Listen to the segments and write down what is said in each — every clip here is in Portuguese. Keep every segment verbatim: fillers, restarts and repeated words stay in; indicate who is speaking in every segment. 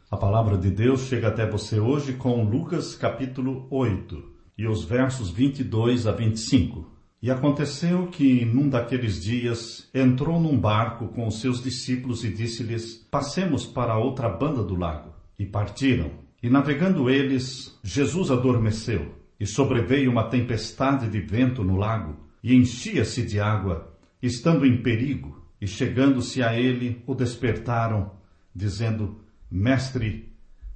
Speaker 1: A palavra de Deus chega até você hoje com Lucas capítulo oito e os versos vinte e dois a vinte e cinco. E aconteceu que, num daqueles dias, entrou num barco com os seus discípulos e disse-lhes: passemos para a outra banda do lago. E partiram. E navegando eles, Jesus adormeceu, e sobreveio uma tempestade de vento no lago, e enchia-se de água, estando em perigo. E chegando-se a ele, o despertaram, dizendo: Mestre,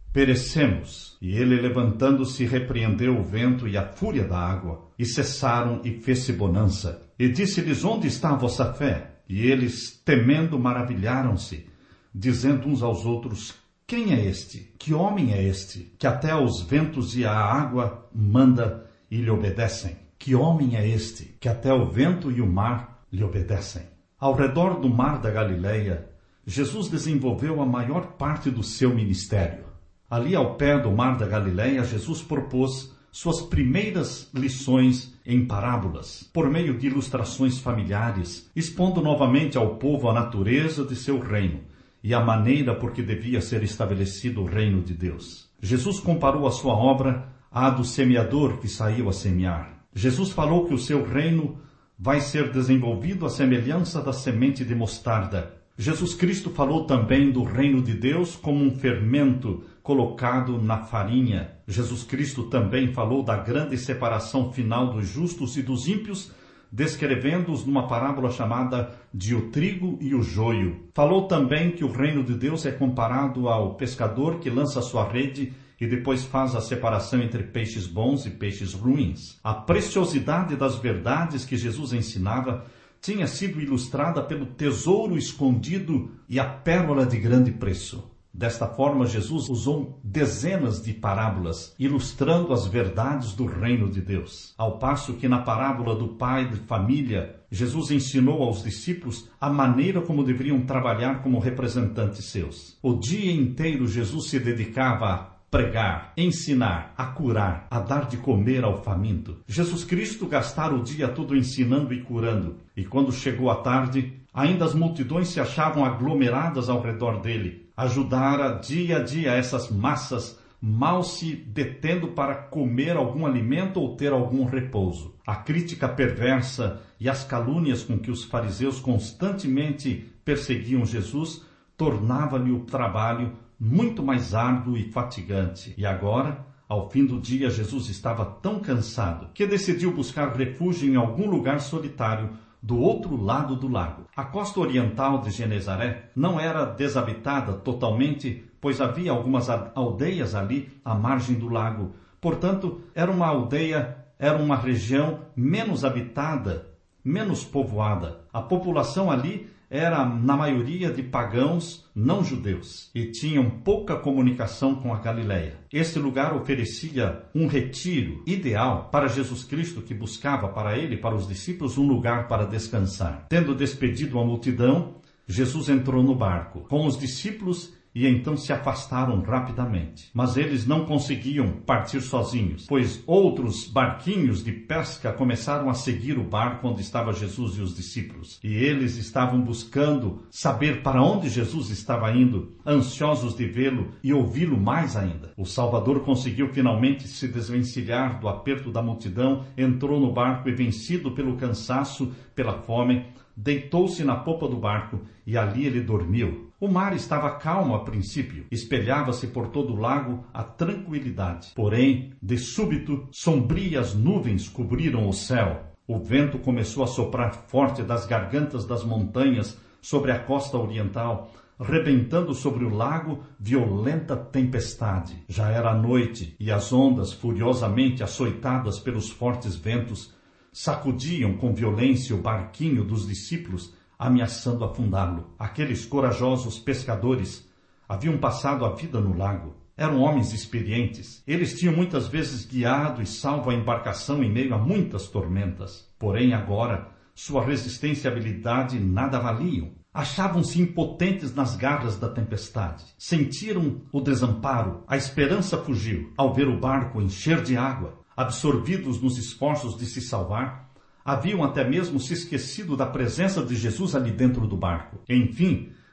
Speaker 1: perecemos. E ele, levantando-se, repreendeu o vento e a fúria da água, e cessaram, e fez-se bonança. E disse-lhes: onde está a vossa fé? E eles, temendo, maravilharam-se, dizendo uns aos outros: quem é este? Que homem é este? Que até aos ventos e à água manda e lhe obedecem. Que homem é este? Que até o vento e o mar lhe obedecem. Ao redor do mar da Galileia, Jesus desenvolveu a maior parte do seu ministério. Ali ao pé do mar da Galileia, Jesus propôs suas primeiras lições em parábolas, por meio de ilustrações familiares, expondo novamente ao povo a natureza de seu reino e a maneira por que devia ser estabelecido o reino de Deus. Jesus comparou a sua obra à do semeador que saiu a semear. Jesus falou que o seu reino vai ser desenvolvido à semelhança da semente de mostarda. Jesus Cristo falou também do reino de Deus como um fermento colocado na farinha. Jesus Cristo também falou da grande separação final dos justos e dos ímpios, descrevendo-os numa parábola chamada de o trigo e o joio. Falou também que o reino de Deus é comparado ao pescador que lança a sua rede e depois faz a separação entre peixes bons e peixes ruins. A preciosidade das verdades que Jesus ensinava tinha sido ilustrada pelo tesouro escondido e a pérola de grande preço. Desta forma, Jesus usou dezenas de parábolas, ilustrando as verdades do reino de Deus. Ao passo que na parábola do pai de família, Jesus ensinou aos discípulos a maneira como deveriam trabalhar como representantes seus. O dia inteiro Jesus se dedicava a pregar, ensinar, a curar, a dar de comer ao faminto. Jesus Cristo gastara o dia todo ensinando e curando. E quando chegou a tarde, ainda as multidões se achavam aglomeradas ao redor dele. Ajudara dia a dia essas massas, mal se detendo para comer algum alimento ou ter algum repouso. A crítica perversa e as calúnias com que os fariseus constantemente perseguiam Jesus tornava-lhe o trabalho muito mais árduo e fatigante. E agora, ao fim do dia, Jesus estava tão cansado que decidiu buscar refúgio em algum lugar solitário do outro lado do lago. A costa oriental de Genezaré não era desabitada totalmente, pois havia algumas aldeias ali à margem do lago. Portanto, era uma aldeia, era uma região menos habitada, menos povoada. A população ali era, na maioria, de pagãos não judeus e tinham pouca comunicação com a Galileia. Este lugar oferecia um retiro ideal para Jesus Cristo, que buscava para ele e para os discípulos um lugar para descansar. Tendo despedido a multidão, Jesus entrou no barco com os discípulos e então se afastaram rapidamente. Mas eles não conseguiam partir sozinhos, pois outros barquinhos de pesca começaram a seguir o barco onde estava Jesus e os discípulos. E eles estavam buscando saber para onde Jesus estava indo, ansiosos de vê-lo e ouvi-lo mais ainda. O Salvador conseguiu finalmente se desvencilhar do aperto da multidão, entrou no barco e, vencido pelo cansaço, pela fome, deitou-se na popa do barco e ali ele dormiu. O mar estava calmo a princípio, espelhava-se por todo o lago a tranquilidade. Porém, de súbito, sombrias nuvens cobriram o céu. O vento começou a soprar forte das gargantas das montanhas sobre a costa oriental, rebentando sobre o lago violenta tempestade. Já era noite e as ondas, furiosamente açoitadas pelos fortes ventos, sacudiam com violência o barquinho dos discípulos, ameaçando afundá-lo. Aqueles corajosos pescadores haviam passado a vida no lago. Eram homens experientes. Eles tinham muitas vezes guiado e salvo a embarcação em meio a muitas tormentas. Porém, agora, sua resistência e habilidade nada valiam. Achavam-se impotentes nas garras da tempestade. Sentiram o desamparo. A esperança fugiu ao ver o barco encher de água. Absorvidos nos esforços de se salvar, haviam até mesmo se esquecido da presença de Jesus ali dentro do barco. Enfim,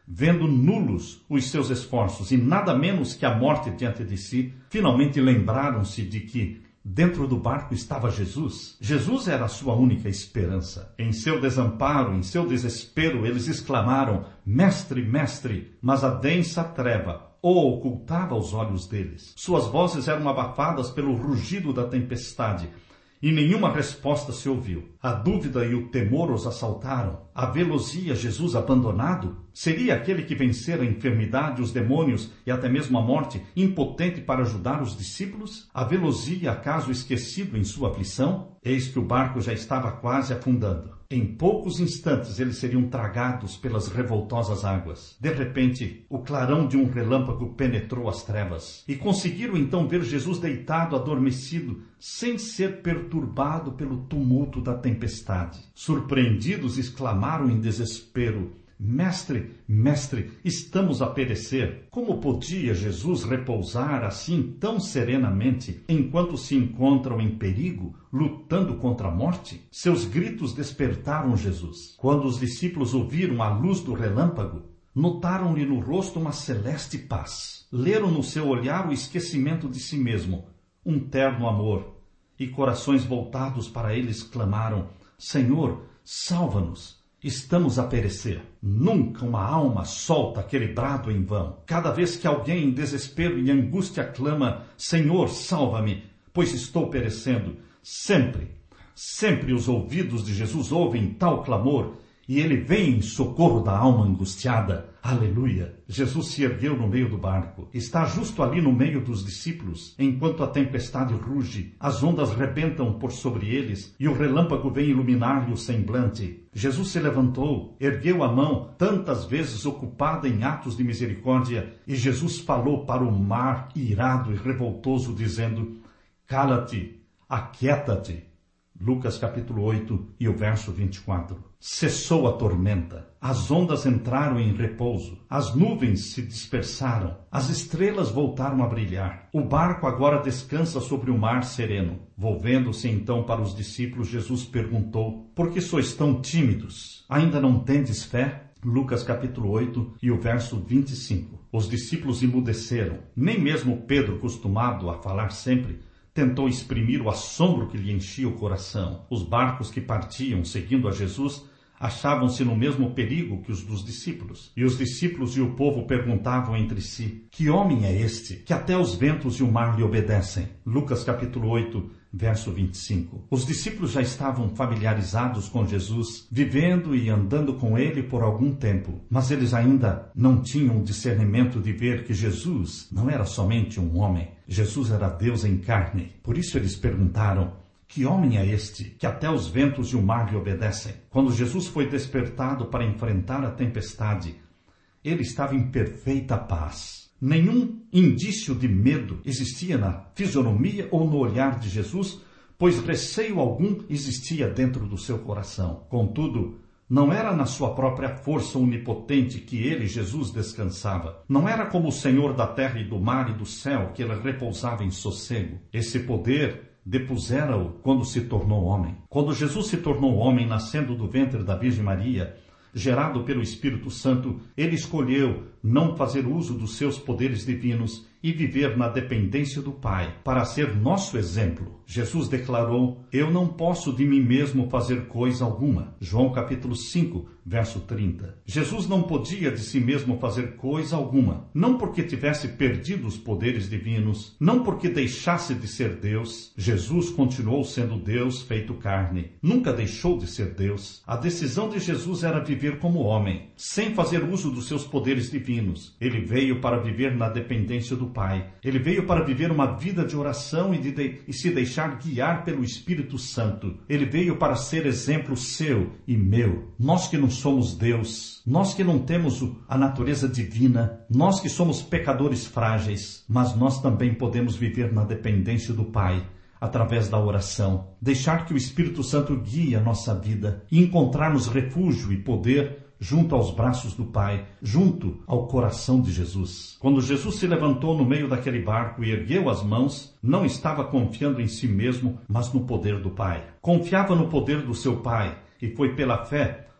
Speaker 1: vendo nulos os seus esforços e nada menos que a morte diante de si, finalmente lembraram-se de que dentro do barco estava Jesus. Jesus era a sua única esperança. Em seu desamparo, em seu desespero, eles exclamaram: Mestre, mestre! Mas a densa treva o ocultava os olhos deles. Suas vozes eram abafadas pelo rugido da tempestade, e nenhuma resposta se ouviu. A dúvida e o temor os assaltaram. Havê-los-ia Jesus abandonado? Seria aquele que vencera a enfermidade, os demônios e até mesmo a morte, impotente para ajudar os discípulos? Havê-los-ia acaso esquecido em sua aflição? Eis que o barco já estava quase afundando. Em poucos instantes eles seriam tragados pelas revoltosas águas. De repente, o clarão de um relâmpago penetrou as trevas, e conseguiram então ver Jesus deitado, adormecido, sem ser perturbado pelo tumulto da tempestade. Surpreendidos, exclamaram em desespero: Mestre, mestre, estamos a perecer. Como podia Jesus repousar assim tão serenamente, enquanto se encontram em perigo, lutando contra a morte? Seus gritos despertaram Jesus. Quando os discípulos ouviram a luz do relâmpago, notaram-lhe no rosto uma celeste paz. Leram no seu olhar o esquecimento de si mesmo, um terno amor, e corações voltados para eles clamaram: Senhor, salva-nos. Estamos a perecer. Nunca uma alma solta aquele brado em vão. Cada vez que alguém em desespero e angústia clama: Senhor, salva-me, pois estou perecendo, sempre, sempre os ouvidos de Jesus ouvem tal clamor, e ele vem em socorro da alma angustiada. Aleluia! Jesus se ergueu no meio do barco. Está justo ali no meio dos discípulos, enquanto a tempestade ruge, as ondas rebentam por sobre eles, e o relâmpago vem iluminar-lhe o semblante. Jesus se levantou, ergueu a mão, tantas vezes ocupada em atos de misericórdia, e Jesus falou para o mar irado e revoltoso, dizendo: Cala-te, aquieta-te. Lucas capítulo oito e o verso vinte e quatro. Cessou a tormenta, as ondas entraram em repouso, as nuvens se dispersaram, as estrelas voltaram a brilhar. O barco agora descansa sobre o mar sereno. Volvendo-se então para os discípulos, Jesus perguntou: Por que sois tão tímidos? Ainda não tendes fé? Lucas capítulo oito e o verso vinte e cinco. Os discípulos emudeceram. Nem mesmo Pedro, acostumado a falar sempre, tentou exprimir o assombro que lhe enchia o coração. Os barcos que partiam seguindo a Jesus achavam-se no mesmo perigo que os dos discípulos. E os discípulos e o povo perguntavam entre si: Que homem é este, que até os ventos e o mar lhe obedecem? Lucas capítulo oito, verso vinte e cinco. Os discípulos já estavam familiarizados com Jesus, vivendo e andando com ele por algum tempo, mas eles ainda não tinham o discernimento de ver que Jesus não era somente um homem. Jesus era Deus em carne. Por isso eles perguntaram: Que homem é este, que até os ventos e o mar lhe obedecem? Quando Jesus foi despertado para enfrentar a tempestade, ele estava em perfeita paz. Nenhum indício de medo existia na fisionomia ou no olhar de Jesus, pois receio algum existia dentro do seu coração. Contudo, não era na sua própria força onipotente que ele, Jesus, descansava. Não era como o Senhor da terra e do mar e do céu que ele repousava em sossego. Esse poder depusera-o quando se tornou homem. Quando Jesus se tornou homem, nascendo do ventre da Virgem Maria, gerado pelo Espírito Santo, ele escolheu não fazer uso dos seus poderes divinos e viver na dependência do Pai, para ser nosso exemplo. Jesus declarou: Eu não posso de mim mesmo fazer coisa alguma. João capítulo cinco, verso trinta. Jesus não podia de si mesmo fazer coisa alguma, não porque tivesse perdido os poderes divinos, não porque deixasse de ser Deus. Jesus continuou sendo Deus feito carne. Nunca deixou de ser Deus. A decisão de Jesus era viver como homem, sem fazer uso dos seus poderes divinos. Ele veio para viver na dependência do Pai. Ele veio para viver uma vida de oração e, de de, e se deixar guiar pelo Espírito Santo. Ele veio para ser exemplo seu e meu. Nós que não somos Deus, nós que não temos a natureza divina, nós que somos pecadores frágeis, mas nós também podemos viver na dependência do Pai, através da oração. Deixar que o Espírito Santo guie a nossa vida e encontrarmos refúgio e poder junto aos braços do Pai, junto ao coração de Jesus. Quando Jesus se levantou no meio daquele barco e ergueu as mãos, não estava confiando em si mesmo, mas no poder do Pai. Confiava no poder do seu Pai, e foi pela fé,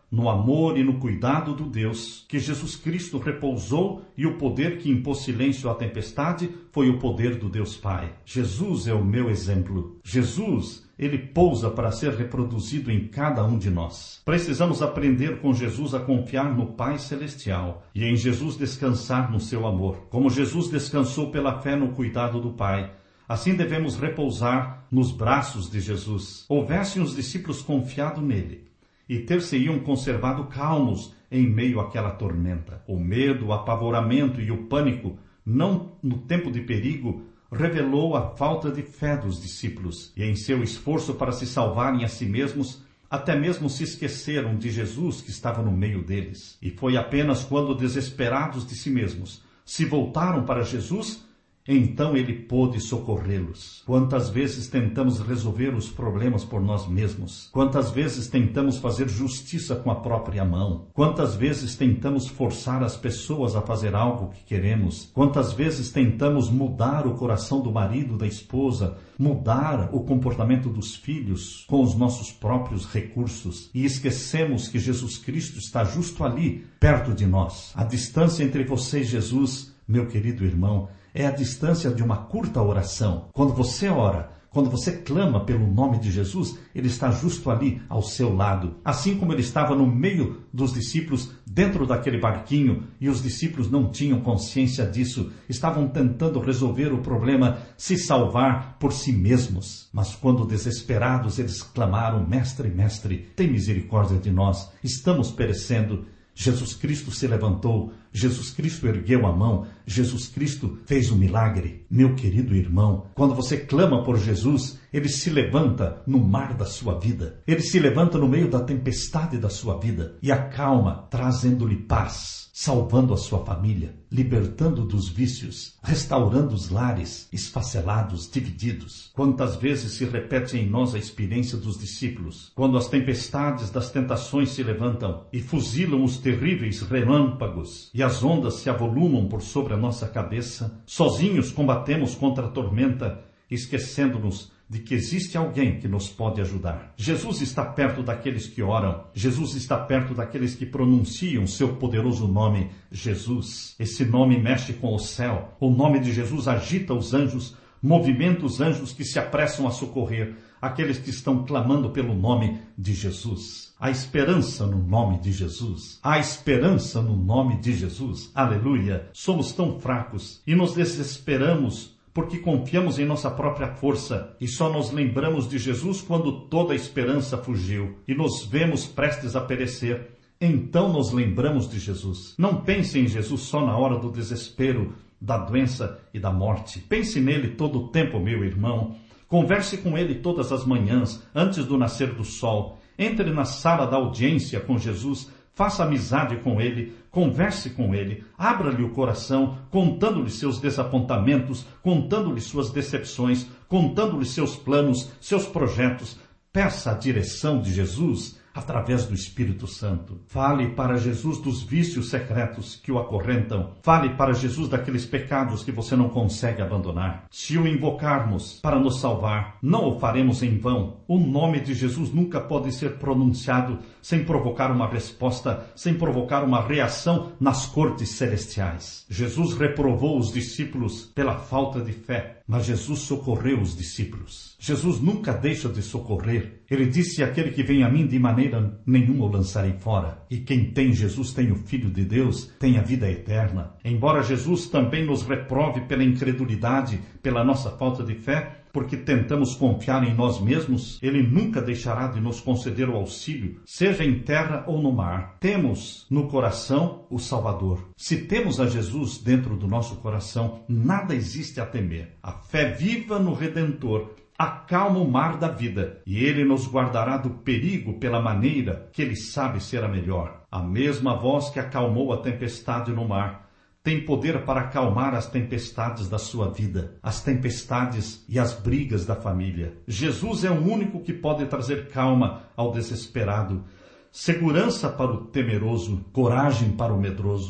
Speaker 1: no amor e no cuidado do Deus, que Jesus Cristo repousou, e o poder que impôs silêncio à tempestade foi o poder do Deus Pai. Jesus é o meu exemplo. Jesus, ele pousa para ser reproduzido em cada um de nós. Precisamos aprender com Jesus a confiar no Pai Celestial e em Jesus descansar no seu amor. Como Jesus descansou pela fé no cuidado do Pai, assim devemos repousar nos braços de Jesus. Houvessem os discípulos confiado nele e ter-se-iam conservado calmos em meio àquela tormenta. O medo, o apavoramento e o pânico, não no tempo de perigo, revelou a falta de fé dos discípulos, e em seu esforço para se salvarem a si mesmos, até mesmo se esqueceram de Jesus que estava no meio deles. E foi apenas quando, desesperados de si mesmos, se voltaram para Jesus, então ele pôde socorrê-los. Quantas vezes tentamos resolver os problemas por nós mesmos? Quantas vezes tentamos fazer justiça com a própria mão? Quantas vezes tentamos forçar as pessoas a fazer algo que queremos? Quantas vezes tentamos mudar o coração do marido, da esposa, mudar o comportamento dos filhos com os nossos próprios recursos, e esquecemos que Jesus Cristo está justo ali, perto de nós? A distância entre você e Jesus, meu querido irmão, é a distância de uma curta oração. Quando você ora, quando você clama pelo nome de Jesus, ele está justo ali ao seu lado. Assim como ele estava no meio dos discípulos, dentro daquele barquinho, e os discípulos não tinham consciência disso, estavam tentando resolver o problema, se salvar por si mesmos. Mas quando desesperados eles clamaram: Mestre, Mestre, tem misericórdia de nós, estamos perecendo. Jesus Cristo se levantou, Jesus Cristo ergueu a mão, Jesus Cristo fez um milagre. Meu querido irmão, quando você clama por Jesus, ele se levanta no mar da sua vida. Ele se levanta no meio da tempestade da sua vida e acalma, trazendo-lhe paz, salvando a sua família, libertando dos vícios, restaurando os lares esfacelados, divididos. Quantas vezes se repete em nós a experiência dos discípulos, quando as tempestades das tentações se levantam e fuzilam os terríveis relâmpagos e as ondas se avolumam por sobre a nossa cabeça. Sozinhos combatemos contra a tormenta, esquecendo-nos de que existe alguém que nos pode ajudar. Jesus está perto daqueles que oram. Jesus está perto daqueles que pronunciam seu poderoso nome, Jesus. Esse nome mexe com o céu. O nome de Jesus agita os anjos, movimenta os anjos que se apressam a socorrer aqueles que estão clamando pelo nome de Jesus. Há esperança no nome de Jesus. Há esperança no nome de Jesus. Aleluia! Somos tão fracos e nos desesperamos porque confiamos em nossa própria força e só nos lembramos de Jesus quando toda a esperança fugiu e nos vemos prestes a perecer. Então nos lembramos de Jesus. Não pense em Jesus só na hora do desespero, da doença e da morte. Pense nele todo o tempo, meu irmão. Converse com ele todas as manhãs, antes do nascer do sol. Entre na sala da audiência com Jesus, faça amizade com ele, converse com ele, abra-lhe o coração, contando-lhe seus desapontamentos, contando-lhe suas decepções, contando-lhe seus planos, seus projetos. Peça a direção de Jesus através do Espírito Santo. Fale para Jesus dos vícios secretos que o acorrentam. Fale para Jesus daqueles pecados que você não consegue abandonar. Se o invocarmos para nos salvar, não o faremos em vão. O nome de Jesus nunca pode ser pronunciado sem provocar uma resposta, sem provocar uma reação nas cortes celestiais. Jesus reprovou os discípulos pela falta de fé, mas Jesus socorreu os discípulos. Jesus nunca deixa de socorrer. Ele disse: aquele que vem a mim, de maneira nenhuma o lançarei fora. E quem tem Jesus tem o Filho de Deus, tem a vida eterna. Embora Jesus também nos reprove pela incredulidade, pela nossa falta de fé, porque tentamos confiar em nós mesmos, ele nunca deixará de nos conceder o auxílio, seja em terra ou no mar. Temos no coração o Salvador. Se temos a Jesus dentro do nosso coração, nada existe a temer. A fé viva no Redentor acalma o mar da vida, e ele nos guardará do perigo pela maneira que ele sabe ser a melhor. A mesma voz que acalmou a tempestade no mar tem poder para acalmar as tempestades da sua vida, as tempestades e as brigas da família. Jesus é o único que pode trazer calma ao desesperado, segurança para o temeroso, coragem para o medroso,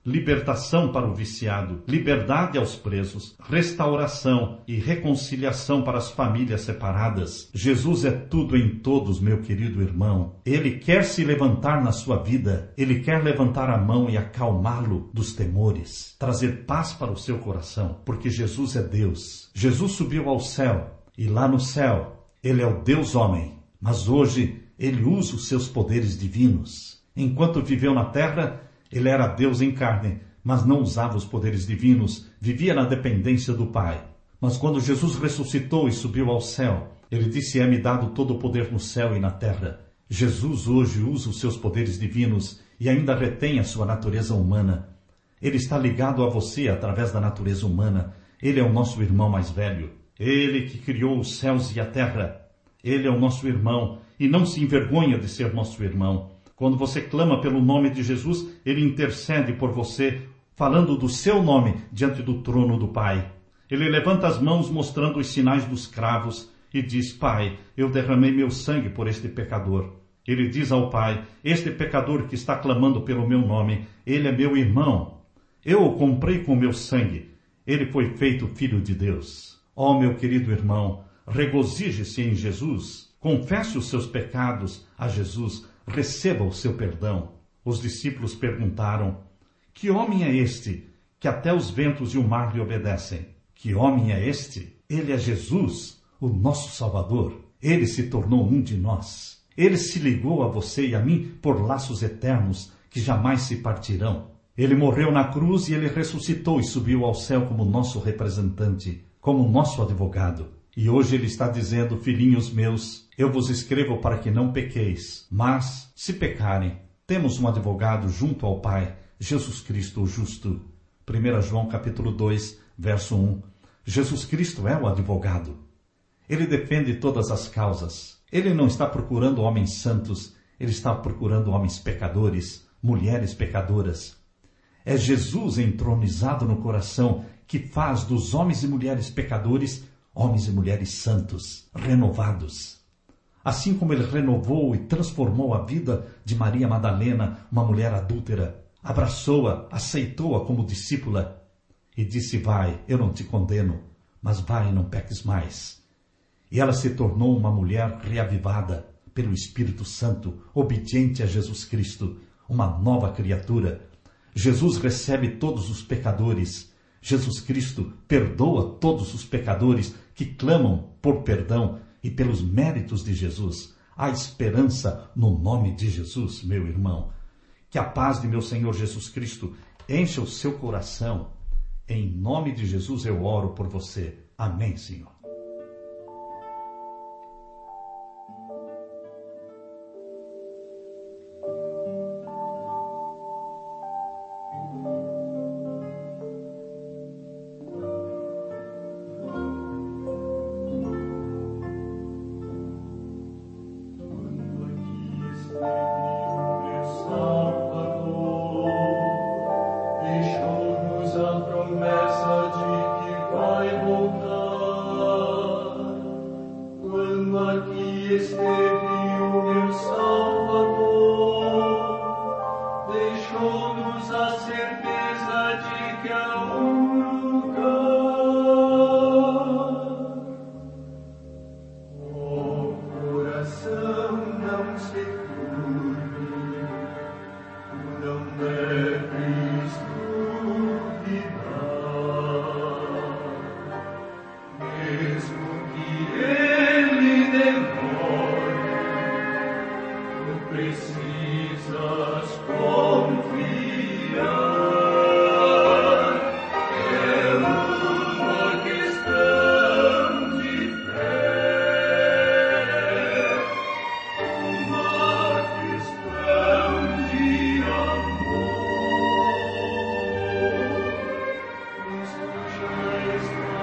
Speaker 1: libertação para o viciado, liberdade aos presos, restauração e reconciliação para as famílias separadas. Jesus é tudo em todos, meu querido irmão. Ele quer se levantar na sua vida, ele quer levantar a mão e acalmá-lo dos temores, trazer paz para o seu coração, porque Jesus é Deus. Jesus subiu ao céu e lá no céu ele é o Deus homem, mas hoje ele usa os seus poderes divinos. Enquanto viveu na terra, ele era Deus em carne, mas não usava os poderes divinos, vivia na dependência do Pai. Mas quando Jesus ressuscitou e subiu ao céu, ele disse: é-me dado todo o poder no céu e na terra. Jesus hoje usa os seus poderes divinos e ainda retém a sua natureza humana. Ele está ligado a você através da natureza humana. Ele é o nosso irmão mais velho. Ele que criou os céus e a terra. Ele é o nosso irmão e não se envergonha de ser nosso irmão. Quando você clama pelo nome de Jesus, ele intercede por você, falando do seu nome diante do trono do Pai. Ele levanta as mãos mostrando os sinais dos cravos e diz: Pai, eu derramei meu sangue por este pecador. Ele diz ao Pai: este pecador que está clamando pelo meu nome, ele é meu irmão. Eu o comprei com meu sangue. Ele foi feito filho de Deus. Ó, meu querido irmão, regozije-se em Jesus. Confesse os seus pecados a Jesus. Receba o seu perdão. Os discípulos perguntaram: que homem é este, que até os ventos e o mar lhe obedecem? Que homem é este? Ele é Jesus, o nosso Salvador. Ele se tornou um de nós. Ele se ligou a você e a mim por laços eternos que jamais se partirão. Ele morreu na cruz e ele ressuscitou e subiu ao céu como nosso representante, como nosso advogado. E hoje ele está dizendo: filhinhos meus, eu vos escrevo para que não pequeis. Mas, se pecarem, temos um advogado junto ao Pai, Jesus Cristo o justo. primeiro João capítulo dois, verso um. Jesus Cristo é o advogado. Ele defende todas as causas. Ele não está procurando homens santos, ele está procurando homens pecadores, mulheres pecadoras. É Jesus entronizado no coração que faz dos homens e mulheres pecadores homens e mulheres santos, renovados. Assim como ele renovou e transformou a vida de Maria Madalena, uma mulher adúltera, abraçou-a, aceitou-a como discípula e disse: vai, eu não te condeno, mas vai e não peques mais. E ela se tornou uma mulher reavivada pelo Espírito Santo, obediente a Jesus Cristo, uma nova criatura. Jesus recebe todos os pecadores. Jesus Cristo perdoa todos os pecadores que clamam por perdão, e pelos méritos de Jesus há esperança no nome de Jesus, meu irmão. Que a paz de meu Senhor Jesus Cristo encha o seu coração. Em nome de Jesus eu oro por você. Amém, Senhor.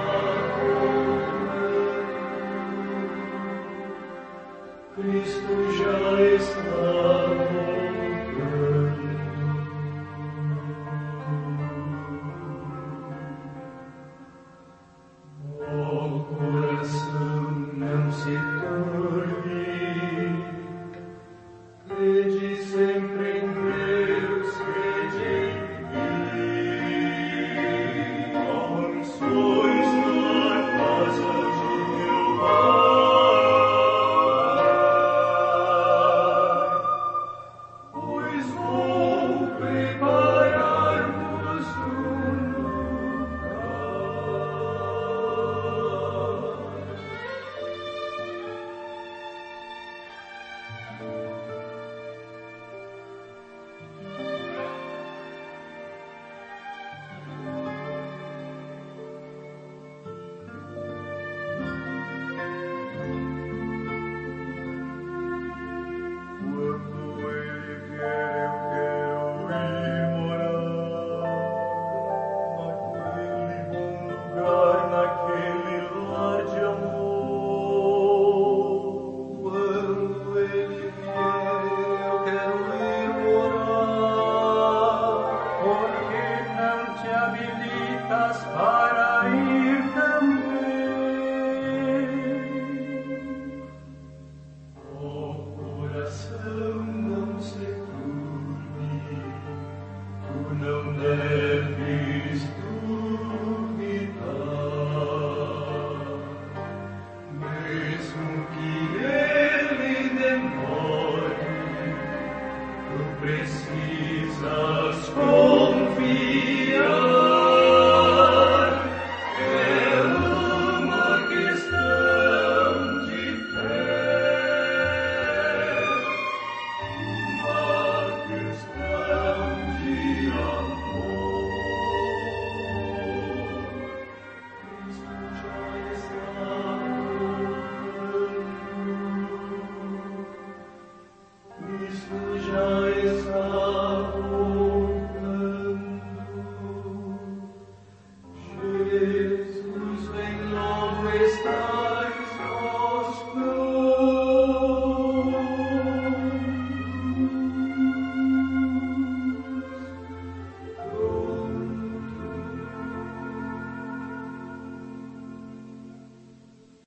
Speaker 2: Cristo